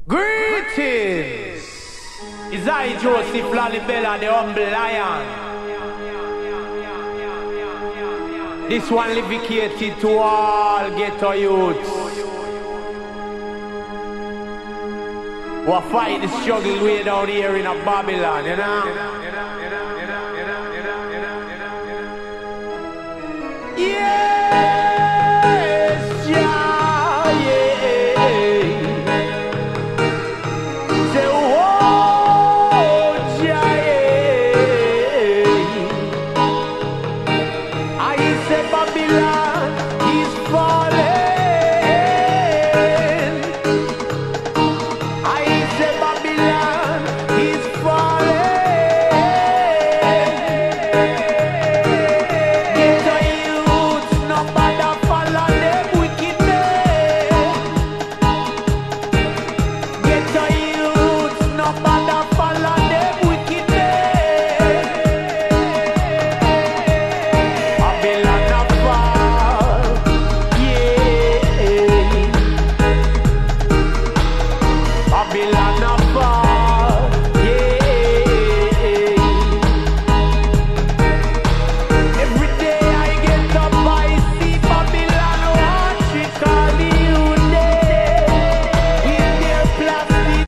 Greetings! It's I, Joseph Lalibela, the humble lion. This one dedicated to all ghetto youths who are fighting the struggle way down here in a Babylon, you know?